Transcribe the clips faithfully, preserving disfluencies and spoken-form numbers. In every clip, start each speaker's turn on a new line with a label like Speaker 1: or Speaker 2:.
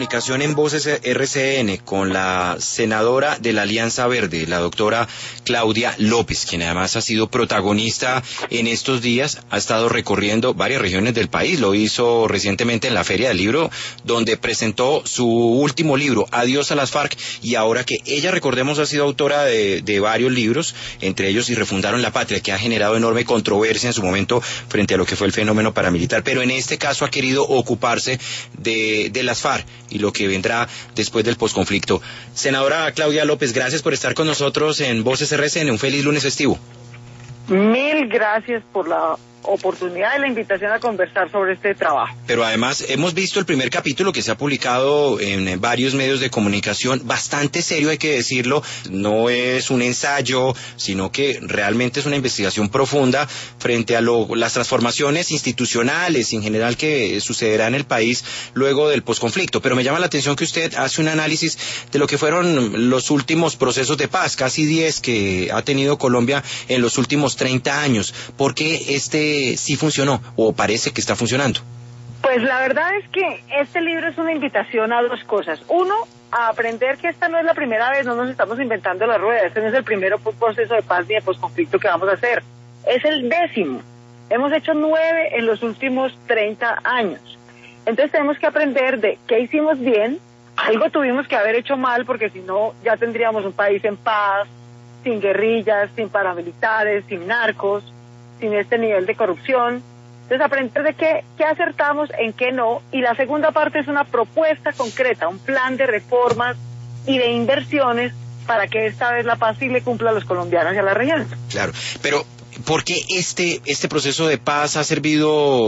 Speaker 1: Comunicación en Voces R C N con la senadora de la Alianza Verde, la doctora Claudia López, quien además ha sido protagonista en estos días, ha estado recorriendo varias regiones del país, lo hizo recientemente en la Feria del Libro, donde presentó su último libro, Adiós a las FARC, y ahora que ella, recordemos, ha sido autora de, de varios libros, entre ellos Y Refundaron la Patria, que ha generado enorme controversia en su momento frente a lo que fue el fenómeno paramilitar, pero en este caso ha querido ocuparse de, de las FARC y lo que vendrá después del posconflicto. Senadora Claudia López, gracias por estar con nosotros en Voces R C N. Un feliz lunes festivo.
Speaker 2: Mil gracias por la oportunidad y la invitación a conversar sobre este trabajo.
Speaker 1: Pero además hemos visto el primer capítulo que se ha publicado en varios medios de comunicación, bastante serio, hay que decirlo, no es un ensayo, sino que realmente es una investigación profunda frente a lo, las transformaciones institucionales en general que sucederá en el país luego del posconflicto. Pero me llama la atención que usted hace un análisis de lo que fueron los últimos procesos de paz, casi diez que ha tenido Colombia en los últimos treinta años. ¿Por qué este sí funcionó o parece que está funcionando?
Speaker 2: Pues la verdad es que este libro es una invitación a dos cosas. Uno, a aprender que esta no es la primera vez, no nos estamos inventando la rueda, este no es el primer proceso de paz ni de posconflicto que vamos a hacer, es el décimo. Hemos hecho nueve en los últimos treinta años. Entonces tenemos que aprender de qué hicimos bien, algo tuvimos que haber hecho mal, porque si no ya tendríamos un país en paz, sin guerrillas, sin paramilitares, sin narcos, sin este nivel de corrupción. Entonces aprender de qué, qué acertamos, en qué no, y la segunda parte es una propuesta concreta, un plan de reformas y de inversiones para que esta vez la paz sí le cumpla a los colombianos y a la región.
Speaker 1: Claro, pero ¿por qué este, este proceso de paz ha servido,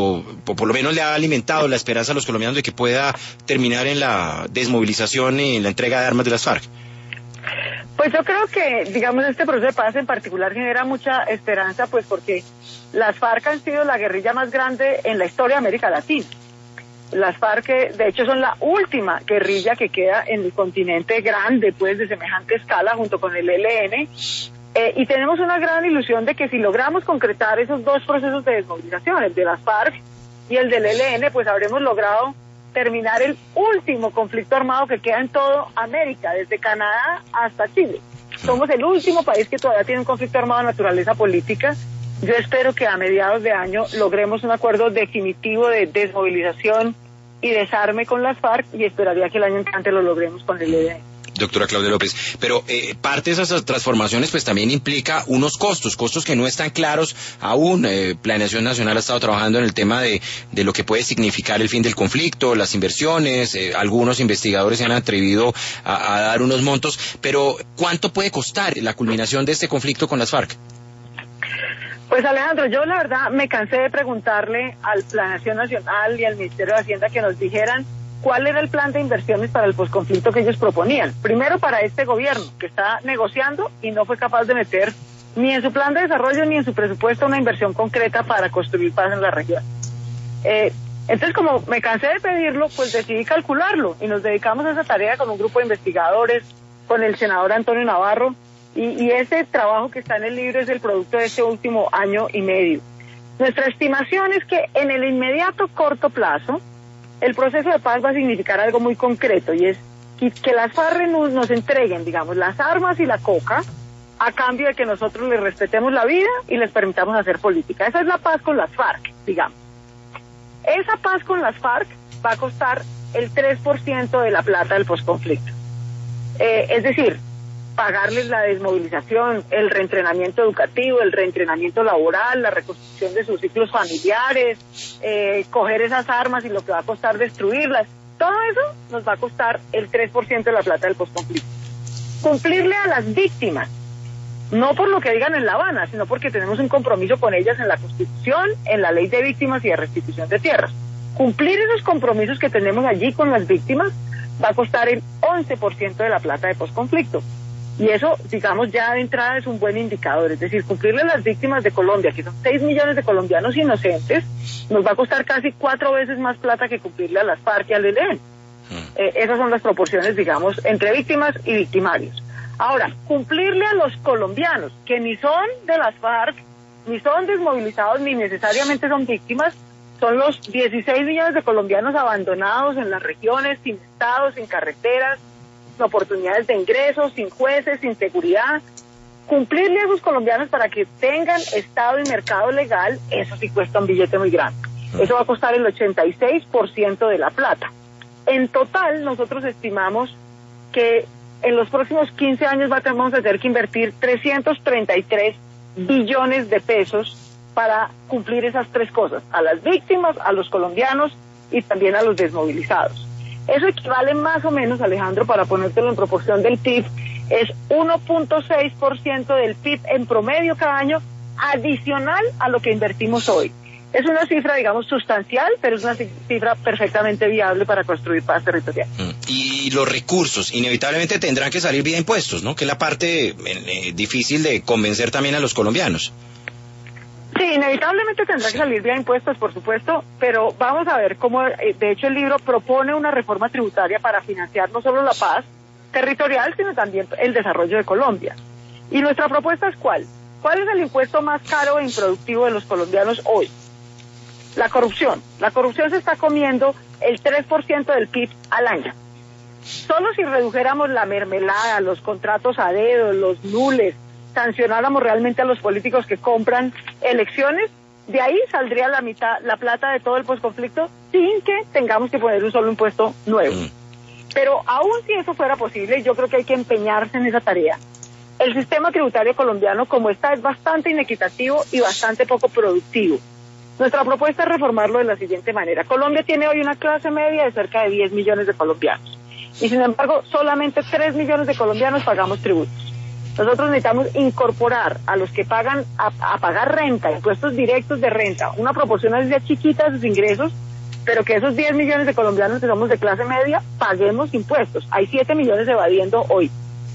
Speaker 1: o por lo menos le ha alimentado la esperanza a los colombianos de que pueda terminar en la desmovilización y en la entrega de armas de las FARC?
Speaker 2: Pues yo creo que, digamos, este proceso de paz en particular genera mucha esperanza, pues porque las FARC han sido la guerrilla más grande en la historia de América Latina. Las FARC, de hecho, son la última guerrilla que queda en el continente grande, pues, de semejante escala, junto con el E L N, eh, y tenemos una gran ilusión de que si logramos concretar esos dos procesos de desmovilización, el de las FARC y el del E L N, pues habremos logrado terminar el último conflicto armado que queda en toda América, desde Canadá hasta Chile. Somos el último país que todavía tiene un conflicto armado de naturaleza política. Yo espero que a mediados de año logremos un acuerdo definitivo de desmovilización y desarme con las FARC, y esperaría que el año entrante lo logremos con el E L N.
Speaker 1: Doctora Claudia López, pero eh, parte de esas transformaciones pues también implica unos costos, costos que no están claros aún. Eh, Planeación Nacional ha estado trabajando en el tema de, de lo que puede significar el fin del conflicto, las inversiones, eh, algunos investigadores se han atrevido a, a dar unos montos, pero ¿cuánto puede costar la culminación de este conflicto con las FARC?
Speaker 2: Pues Alejandro, yo la verdad me cansé de preguntarle al Planeación Nacional y al Ministerio de Hacienda que nos dijeran cuál era el plan de inversiones para el posconflicto que ellos proponían. Primero, para este gobierno, que está negociando y no fue capaz de meter ni en su plan de desarrollo ni en su presupuesto una inversión concreta para construir paz en la región. Eh, entonces, como me cansé de pedirlo, pues decidí calcularlo y nos dedicamos a esa tarea con un grupo de investigadores, con el senador Antonio Navarro, y, y ese trabajo que está en el libro es el producto de este último año y medio. Nuestra estimación es que en el inmediato corto plazo, el proceso de paz va a significar algo muy concreto, y es que, que las FARC nos, nos entreguen, digamos, las armas y la coca a cambio de que nosotros les respetemos la vida y les permitamos hacer política. Esa es la paz con las FARC, digamos. Esa paz con las FARC va a costar el tres por ciento de la plata del posconflicto. Eh, es decir, pagarles la desmovilización, el reentrenamiento educativo, el reentrenamiento laboral, la reconstrucción de sus ciclos familiares, eh, coger esas armas y lo que va a costar destruirlas. Todo eso nos va a costar el tres por ciento de la plata del posconflicto. Cumplirle a las víctimas, no por lo que digan en La Habana, sino porque tenemos un compromiso con ellas en la Constitución, en la Ley de Víctimas y de Restitución de Tierras. Cumplir esos compromisos que tenemos allí con las víctimas va a costar el once por ciento de la plata de posconflicto. Y eso, digamos, ya de entrada es un buen indicador. Es decir, cumplirle a las víctimas de Colombia, que son seis millones de colombianos inocentes, nos va a costar casi cuatro veces más plata que cumplirle a las FARC y al E L N. Eh, esas son las proporciones, digamos, entre víctimas y victimarios. Ahora, cumplirle a los colombianos, que ni son de las FARC, ni son desmovilizados, ni necesariamente son víctimas, Son los dieciséis millones de colombianos abandonados en las regiones, sin estados, sin carreteras, sin oportunidades de ingresos, sin jueces, sin seguridad. Cumplirle a esos colombianos para que tengan estado y mercado legal, eso sí cuesta un billete muy grande. Eso va a costar el ochenta y seis por ciento de la plata. En total, nosotros estimamos que en los próximos quince años vamos a tener que invertir trescientos treinta y tres billones de pesos para cumplir esas tres cosas, a las víctimas, a los colombianos y también a los desmovilizados. Eso equivale más o menos, Alejandro, para ponértelo en proporción del P I B, es uno punto seis por ciento del P I B en promedio cada año, adicional a lo que invertimos hoy. Es una cifra, digamos, sustancial, pero es una cifra perfectamente viable para construir paz territorial.
Speaker 1: Y los recursos inevitablemente tendrán que salir vía impuestos, ¿no? Que es la parte eh, difícil de convencer también a los colombianos.
Speaker 2: Sí, inevitablemente tendrá que salir vía impuestos, por supuesto, pero vamos a ver cómo, de hecho, el libro propone una reforma tributaria para financiar no solo la paz territorial, sino también el desarrollo de Colombia. ¿Y nuestra propuesta es cuál? ¿Cuál es el impuesto más caro e improductivo de los colombianos hoy? La corrupción. La corrupción se está comiendo el tres por ciento del P I B al año. Solo si redujéramos la mermelada, los contratos a dedo, los nules, sancionáramos realmente a los políticos que compran elecciones, de ahí saldría la mitad, la plata de todo el posconflicto sin que tengamos que poner un solo impuesto nuevo. Pero aún si eso fuera posible, yo creo que hay que empeñarse en esa tarea. El sistema tributario colombiano, como está, es bastante inequitativo y bastante poco productivo. Nuestra propuesta es reformarlo de la siguiente manera. Colombia tiene hoy una clase media de cerca de diez millones de colombianos. Y sin embargo, solamente tres millones de colombianos pagamos tributos. Nosotros necesitamos incorporar a los que pagan, a, a pagar renta, impuestos directos de renta, una proporción así chiquita de sus ingresos, pero que esos diez millones de colombianos que somos de clase media paguemos impuestos. Hay siete millones evadiendo hoy.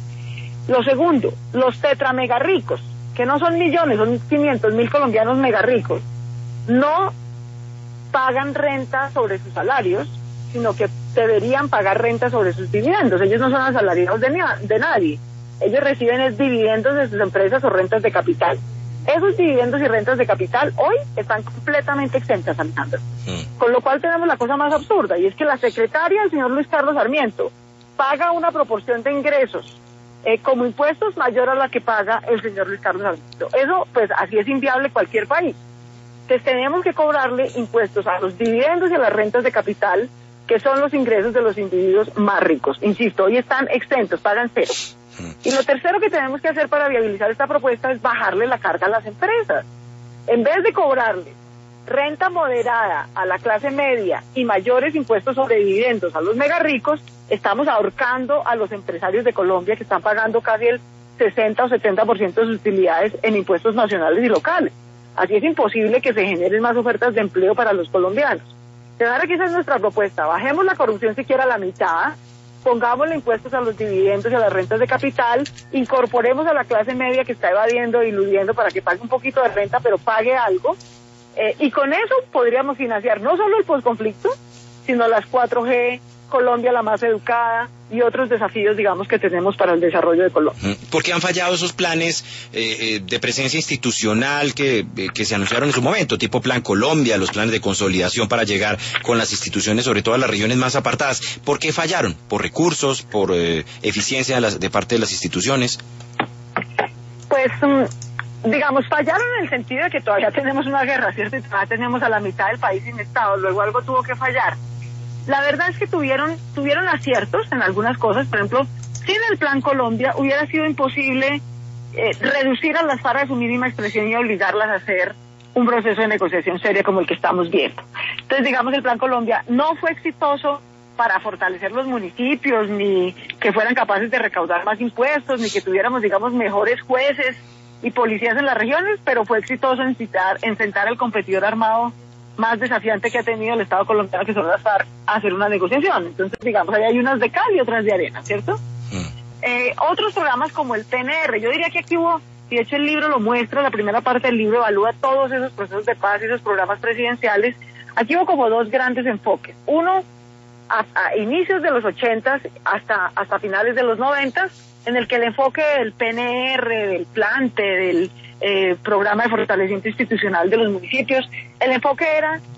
Speaker 2: Lo segundo, los tetramegarricos, que no son millones, son quinientos mil colombianos megarricos, no pagan renta sobre sus salarios, sino que deberían pagar renta sobre sus dividendos. Ellos no son asalariados de, de nadie. Ellos reciben es dividendos de sus empresas o rentas de capital. Esos dividendos y rentas de capital hoy están completamente exentas, Alejandro. Mm. Con lo cual tenemos la cosa más absurda, y es que la secretaria del señor Luis Carlos Sarmiento paga una proporción de ingresos eh, como impuestos mayor a la que paga el señor Luis Carlos Sarmiento. Eso, pues, así es inviable cualquier país. Entonces tenemos que cobrarle impuestos a los dividendos y a las rentas de capital, que son los ingresos de los individuos más ricos. Insisto, hoy están exentos, pagan cero. Y lo tercero que tenemos que hacer para viabilizar esta propuesta es bajarle la carga a las empresas. En vez de cobrarle renta moderada a la clase media y mayores impuestos sobre dividendos a los mega ricos, estamos ahorcando a los empresarios de Colombia, que están pagando casi el sesenta o setenta por ciento de sus utilidades en impuestos nacionales y locales. Así es imposible que se generen más ofertas de empleo para los colombianos. De manera que esa es nuestra propuesta. Bajemos la corrupción siquiera a la mitad, pongámosle impuestos a los dividendos y a las rentas de capital, incorporemos a la clase media que está evadiendo e iludiendo para que pague un poquito de renta, pero pague algo, eh, y con eso podríamos financiar no solo el posconflicto, sino las cuatro G, Colombia la más educada y otros desafíos, digamos, que tenemos para el desarrollo de Colombia.
Speaker 1: ¿Por qué han fallado esos planes eh, de presencia institucional que, eh, que se anunciaron en su momento, tipo Plan Colombia, los planes de consolidación para llegar con las instituciones, sobre todo a las regiones más apartadas? ¿Por qué fallaron? ¿Por recursos? ¿Por eh, eficiencia de, las, de parte de las instituciones?
Speaker 2: Pues, um, digamos, fallaron en el sentido de que todavía tenemos una guerra, ¿cierto? Y todavía tenemos a la mitad del país sin Estado, luego algo tuvo que fallar. La verdad es que tuvieron tuvieron aciertos en algunas cosas. Por ejemplo, sin el Plan Colombia hubiera sido imposible eh, reducir a las FARC a su mínima expresión y obligarlas a hacer un proceso de negociación seria como el que estamos viendo. Entonces, digamos, el Plan Colombia no fue exitoso para fortalecer los municipios, ni que fueran capaces de recaudar más impuestos, ni que tuviéramos, digamos, mejores jueces y policías en las regiones, pero fue exitoso en, citar, en sentar al competidor armado más desafiante que ha tenido el Estado colombiano, que son las FARC, a hacer una negociación. Entonces, digamos, ahí hay unas de cal y otras de arena, ¿cierto? Mm. Eh, otros programas como el P N R, yo diría que aquí hubo, y de hecho el libro lo muestra, la primera parte del libro evalúa todos esos procesos de paz y esos programas presidenciales. Aquí hubo como dos grandes enfoques. Uno, a, a inicios de los ochentas hasta, hasta finales de los noventas, en el que el enfoque del P N R, del plante, del Eh, programa de fortalecimiento institucional de los municipios, el enfoque era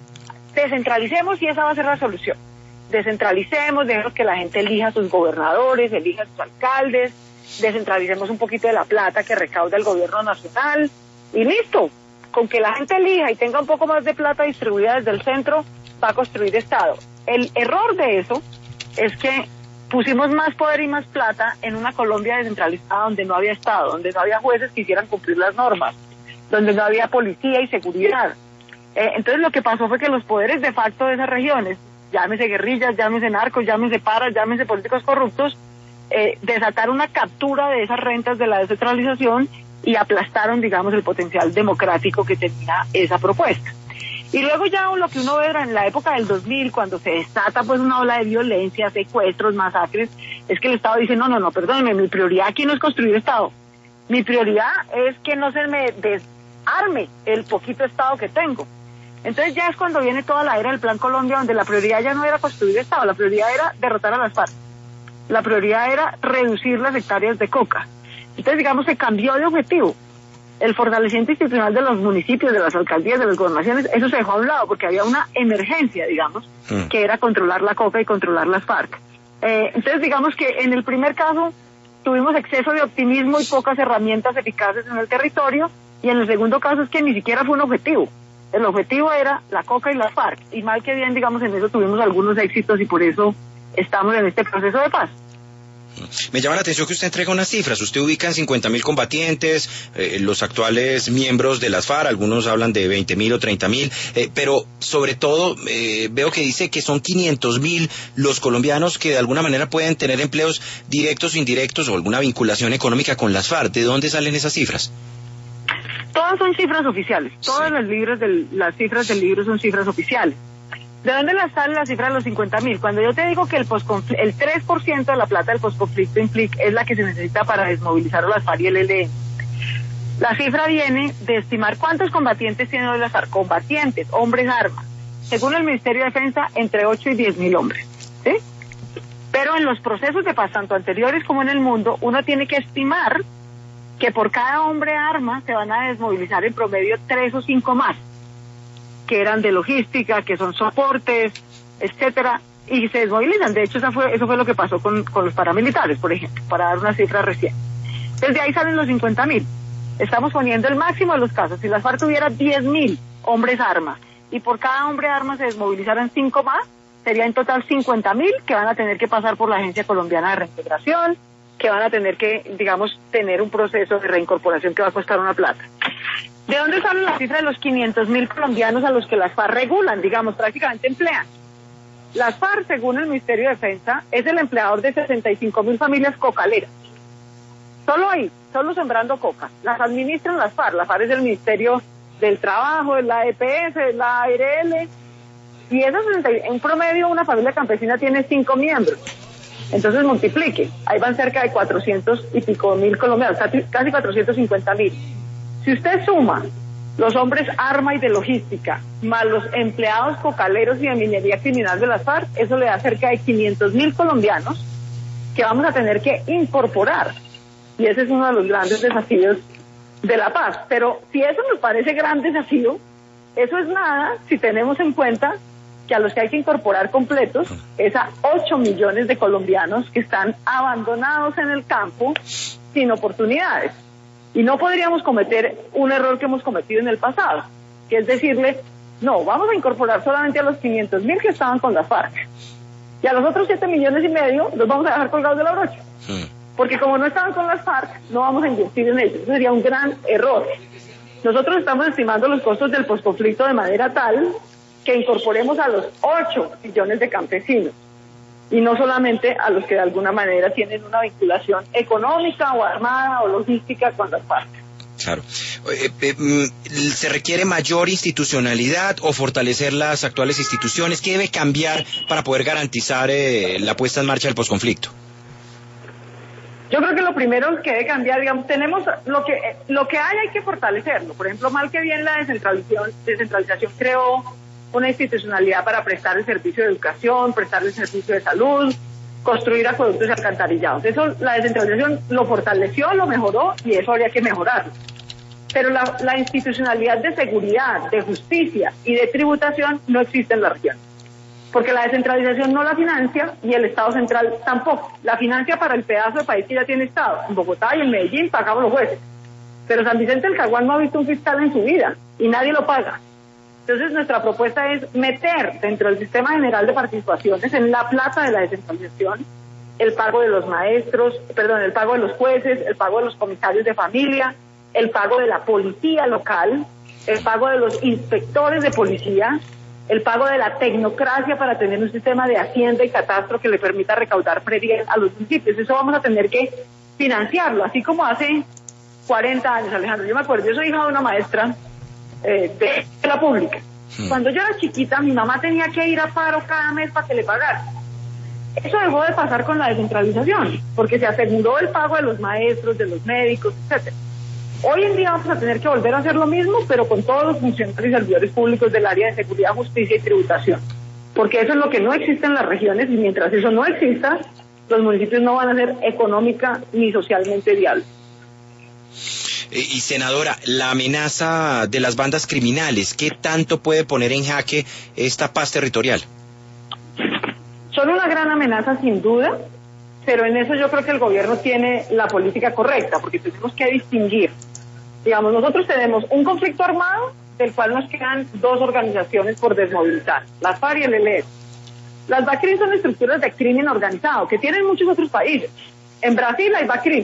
Speaker 2: descentralicemos y esa va a ser la solución. Descentralicemos, dejemos que la gente elija a sus gobernadores, elija a sus alcaldes, descentralicemos un poquito de la plata que recauda el gobierno nacional y listo. Con que la gente elija y tenga un poco más de plata distribuida desde el centro, va a construir Estado. El error de eso es que pusimos más poder y más plata en una Colombia descentralizada donde no había Estado, donde no había jueces que quisieran cumplir las normas, donde no había policía y seguridad. Eh, entonces lo que pasó fue que los poderes de facto de esas regiones, llámese guerrillas, llámese narcos, llámese paras, llámese políticos corruptos, eh, desataron una captura de esas rentas de la descentralización y aplastaron, digamos, el potencial democrático que tenía esa propuesta. Y luego ya lo que uno ve en la época del dos mil, cuando se desata pues una ola de violencia, secuestros, masacres, es que el Estado dice, no, no, no, perdónenme, mi prioridad aquí no es construir Estado. Mi prioridad es que no se me desarme el poquito Estado que tengo. Entonces ya es cuando viene toda la era del Plan Colombia, donde la prioridad ya no era construir Estado, la prioridad era derrotar a las FARC. La prioridad era reducir las hectáreas de coca. Entonces, digamos, se cambió de objetivo. El fortalecimiento institucional de los municipios, de las alcaldías, de las gobernaciones, eso se dejó a un lado porque había una emergencia, digamos, mm. que era controlar la coca y controlar las FARC. Eh, entonces, digamos que en el primer caso tuvimos exceso de optimismo y pocas herramientas eficaces en el territorio, y en el segundo caso es que ni siquiera fue un objetivo. El objetivo era la coca y las FARC, y mal que bien, digamos, en eso tuvimos algunos éxitos y por eso estamos en este proceso de paz.
Speaker 1: Me llama la atención que usted entrega unas cifras. Usted ubica en cincuenta mil combatientes, eh, los actuales miembros de las FARC, algunos hablan de veinte mil o treinta mil, eh, pero sobre todo eh, veo que dice que son quinientos mil los colombianos que de alguna manera pueden tener empleos directos o indirectos o alguna vinculación económica con las FARC. ¿De dónde salen esas cifras?
Speaker 2: Todas son cifras oficiales. Todas sí. las, libros del, las cifras del libro son cifras oficiales. ¿De dónde la sale la cifra de los cincuenta mil? Cuando yo te digo que el el tres por ciento de la plata del posconflicto implica es la que se necesita para desmovilizar a las FARC y el E L N. La cifra viene de estimar cuántos combatientes tienen hoy las FARC. Combatientes, hombres armas. Según el Ministerio de Defensa, entre ocho y diez mil hombres. ¿Sí? Pero en los procesos de paz, tanto anteriores como en el mundo, uno tiene que estimar que por cada hombre arma se van a desmovilizar en promedio tres o cinco más, que eran de logística, que son soportes, etcétera, y se desmovilizan. De hecho, eso fue, eso fue lo que pasó con, con los paramilitares, por ejemplo, para dar una cifra reciente. Desde ahí salen los cincuenta mil. Estamos poniendo el máximo de los casos. Si las FARC tuviera diez mil hombres armas y por cada hombre armas se desmovilizaran cinco más, sería en total cincuenta mil que van a tener que pasar por la Agencia Colombiana de Reintegración, que van a tener que, digamos, tener un proceso de reincorporación que va a costar una plata. ¿De dónde sale la cifra de los quinientos mil colombianos a los que las FARC regulan, digamos, prácticamente emplean? Las FARC, según el Ministerio de Defensa, es el empleador de sesenta y cinco mil familias cocaleras. Solo ahí, solo sembrando coca. Las administran las FARC. La FARC es el Ministerio del Trabajo, es la E P S, es la A R L. Y esas, en promedio, una familia campesina tiene cinco miembros. Entonces multiplique. Ahí van cerca de cuatrocientos y pico mil colombianos, casi cuatrocientos cincuenta mil. Si usted suma los hombres arma y de logística, más los empleados cocaleros y de minería criminal de las FARC, eso le da cerca de quinientos mil colombianos que vamos a tener que incorporar. Y ese es uno de los grandes desafíos de la paz. Pero si eso nos parece gran desafío, eso es nada si tenemos en cuenta que a los que hay que incorporar completos es a ocho millones de colombianos que están abandonados en el campo sin oportunidades. Y no podríamos cometer un error que hemos cometido en el pasado, que es decirle, no, vamos a incorporar solamente a los quinientos mil que estaban con la FARC. Y a los otros siete millones y medio los vamos a dejar colgados de la brocha. Sí. Porque como no estaban con las FARC, no vamos a invertir en ellos. Eso sería un gran error. Nosotros estamos estimando los costos del posconflicto de manera tal que incorporemos a los ocho millones de campesinos. Y no solamente a los que de alguna manera tienen una vinculación económica o armada o logística con las FARC.
Speaker 1: Claro. Eh, eh, ¿Se requiere mayor institucionalidad o fortalecer las actuales instituciones? ¿Qué debe cambiar para poder garantizar eh, la puesta en marcha del posconflicto?
Speaker 2: Yo creo que lo primero que debe cambiar, digamos, tenemos lo que lo que hay hay que fortalecerlo. Por ejemplo, mal que bien la descentralización, descentralización creó una institucionalidad para prestar el servicio de educación, prestar el servicio de salud, construir acueductos y alcantarillados. Eso, la descentralización lo fortaleció, lo mejoró y eso habría que mejorarlo. pero la, la institucionalidad de seguridad, de justicia y de tributación no existe en la región. Porque la descentralización no la financia y el Estado central tampoco. La financia para el pedazo de país que ya tiene Estado. En Bogotá y en Medellín pagamos los jueces. Pero San Vicente del Caguán no ha visto un fiscal en su vida y nadie lo paga. Entonces nuestra propuesta es meter dentro del sistema general de participaciones en la plata de la descentralización el pago de los maestros, perdón, el pago de los jueces, el pago de los comisarios de familia, el pago de la policía local, el pago de los inspectores de policía, el pago de la tecnocracia para tener un sistema de hacienda y catastro que le permita recaudar predial a los municipios. Eso vamos a tener que financiarlo, así como hace cuarenta años, Alejandro. Yo me acuerdo, yo soy hija de una maestra eh, de la pública. Hmm. Cuando yo era chiquita, mi mamá tenía que ir a paro cada mes para que le pagaran. Eso dejó de pasar con la descentralización, porque se aseguró el pago de los maestros, de los médicos, etcétera. Hoy en día vamos a tener que volver a hacer lo mismo, pero con todos los funcionarios y servidores públicos del área de seguridad, justicia y tributación. Porque eso es lo que no existe en las regiones, y mientras eso no exista, los municipios no van a ser económica ni socialmente viables.
Speaker 1: Y senadora, la amenaza de las bandas criminales, ¿qué tanto puede poner en jaque esta paz territorial?
Speaker 2: Son una gran amenaza sin duda, pero en eso yo creo que el gobierno tiene la política correcta, porque tenemos que distinguir. Digamos, nosotros tenemos un conflicto armado del cual nos quedan dos organizaciones por desmovilizar, las FARC y el E L N. Las BACRIM son estructuras de crimen organizado que tienen muchos otros países. En Brasil hay BACRIM.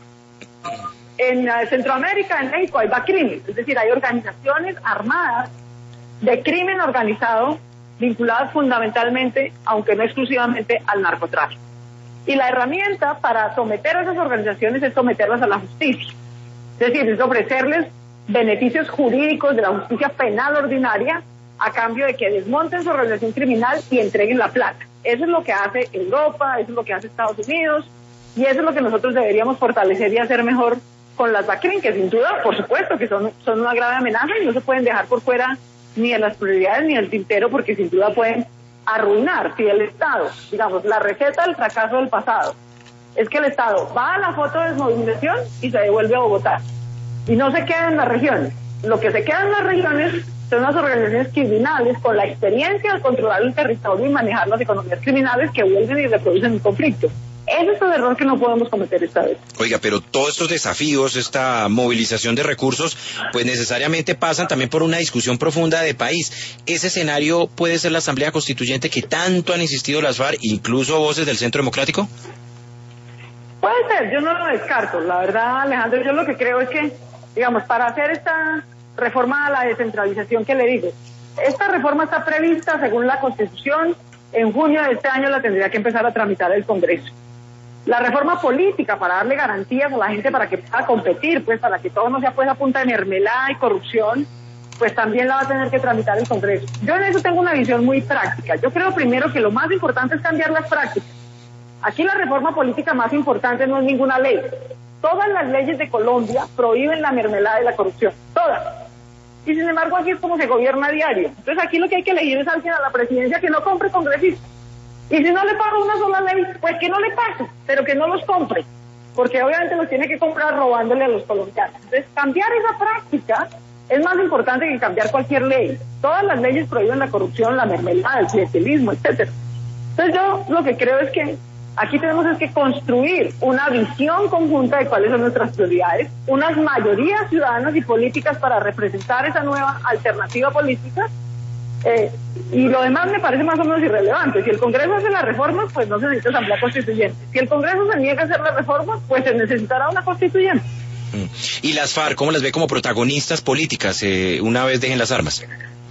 Speaker 2: En Centroamérica, en México hay BACRIM. Es decir, hay organizaciones armadas de crimen organizado vinculadas fundamentalmente, aunque no exclusivamente, al narcotráfico. Y la herramienta para someter a esas organizaciones es someterlas a la justicia. Es decir, es ofrecerles beneficios jurídicos de la justicia penal ordinaria a cambio de que desmonten su organización criminal y entreguen la plata. Eso es lo que hace Europa, eso es lo que hace Estados Unidos, y eso es lo que nosotros deberíamos fortalecer y hacer mejor con las BACRIM, que sin duda, por supuesto, que son, son una grave amenaza y no se pueden dejar por fuera ni de las prioridades ni del tintero, porque sin duda pueden arruinar. Si el Estado, digamos, la receta del fracaso del pasado es que el Estado va a la foto de desmovilización y se devuelve a Bogotá y no se queda en las regiones. Lo que se queda en las regiones son las organizaciones criminales con la experiencia de controlar el territorio y manejar las economías criminales que vuelven y reproducen el conflicto. Ese es el error que no podemos cometer esta vez.
Speaker 1: Oiga, pero todos estos desafíos, esta movilización de recursos, pues necesariamente pasan también por una discusión profunda de país. ¿Ese escenario puede ser la Asamblea Constituyente que tanto han insistido las FARC, incluso voces del Centro Democrático?
Speaker 2: Puede ser, yo no lo descarto. La verdad, Alejandro, yo lo que creo es que, digamos, para hacer esta reforma a la descentralización que le digo, esta reforma está prevista según la Constitución, en junio de este año la tendría que empezar a tramitar el Congreso. La reforma política para darle garantías a la gente para que pueda competir, pues para que todo no sea pues a punta de mermelada y corrupción, pues también la va a tener que tramitar el Congreso. Yo en eso tengo una visión muy práctica. Yo creo primero que lo más importante es cambiar las prácticas. Aquí la reforma política más importante no es ninguna ley. Todas las leyes de Colombia prohíben la mermelada y la corrupción, todas. Y sin embargo aquí es como se gobierna a diario. Entonces aquí lo que hay que elegir es alguien a la presidencia que no compre congresistas. Y si no le paga una sola ley, pues que no le pase, pero que no los compre, porque obviamente los tiene que comprar robándole a los colombianos. Entonces, cambiar esa práctica es más importante que cambiar cualquier ley. Todas las leyes prohíben la corrupción, la mermelada, el clientelismo, etcétera. Entonces, yo lo que creo es que aquí tenemos es que construir una visión conjunta de cuáles son nuestras prioridades, unas mayorías ciudadanas y políticas para representar esa nueva alternativa política. Eh, y lo demás me parece más o menos irrelevante. Si el Congreso hace la reforma, pues no se necesita asamblea constituyente. Si el Congreso se niega a hacer la reforma, pues se necesitará una constituyente.
Speaker 1: ¿Y las FARC, cómo las ve como protagonistas políticas eh, una vez dejen las armas?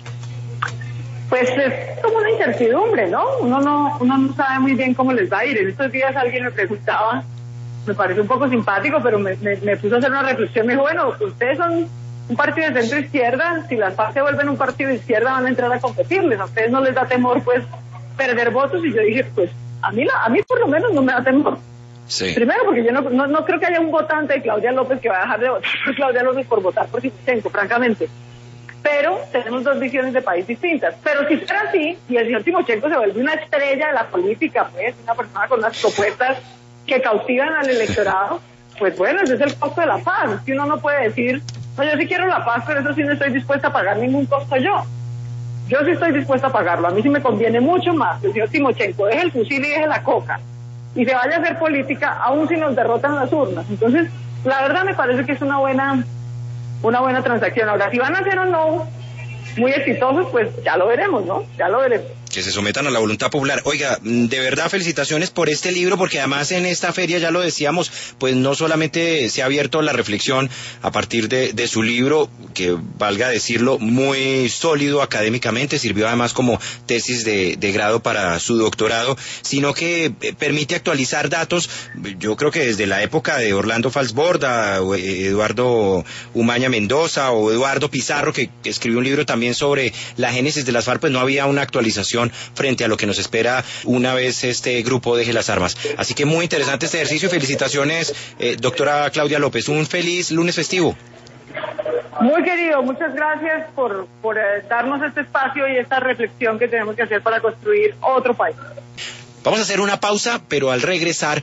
Speaker 2: Pues es como una incertidumbre, ¿no? Uno no uno no sabe muy bien cómo les va a ir. En estos días alguien me preguntaba, me parece un poco simpático, pero me, me, me puso a hacer una reflexión. Me dijo, bueno, ustedes son un partido de centro izquierda, si las FARC se vuelven un partido de izquierda van a entrar a competirles, a ustedes no les da temor pues perder votos. Y yo dije, pues a mí a mí por lo menos no me da temor. Sí. Primero porque yo no, no no creo que haya un votante de Claudia López que va a dejar de votar por Claudia López por votar por Timochenko, francamente. Pero tenemos dos visiones de país distintas. Pero si fuera así, y el señor Timochenko se vuelve una estrella de la política, pues una persona con unas propuestas que cautivan al electorado, pues bueno, ese es el costo de la paz. Es que uno no puede decir No, yo sí quiero la paz, pero eso sí no estoy dispuesta a pagar ningún costo yo. Yo sí estoy dispuesta a pagarlo. A mí sí me conviene mucho más que el señor Timochenko deje el fusil y deje la coca y se vaya a hacer política, aún si nos derrotan las urnas. Entonces, la verdad me parece que es una buena, una buena transacción. Ahora, si van a ser o no muy exitosos, pues ya lo veremos, ¿no? Ya lo veremos.
Speaker 1: Que se sometan a la voluntad popular. Oiga, de verdad felicitaciones por este libro, porque además en esta feria, ya lo decíamos, pues no solamente se ha abierto la reflexión a partir de, de su libro, que valga decirlo, muy sólido académicamente, sirvió además como tesis de, de grado para su doctorado, sino que permite actualizar datos, yo creo que desde la época de Orlando Falsborda, o Eduardo Umaña Mendoza, o Eduardo Pizarro, que escribió un libro también sobre la génesis de las FARC, pues no había una actualización frente a lo que nos espera una vez este grupo deje las armas. Así que muy interesante este ejercicio y felicitaciones, eh, doctora Claudia López. Un feliz lunes festivo.
Speaker 2: Muy querido, muchas gracias por, por eh, darnos este espacio y esta reflexión que tenemos que hacer para construir otro país.
Speaker 1: Vamos a hacer una pausa, pero al regresar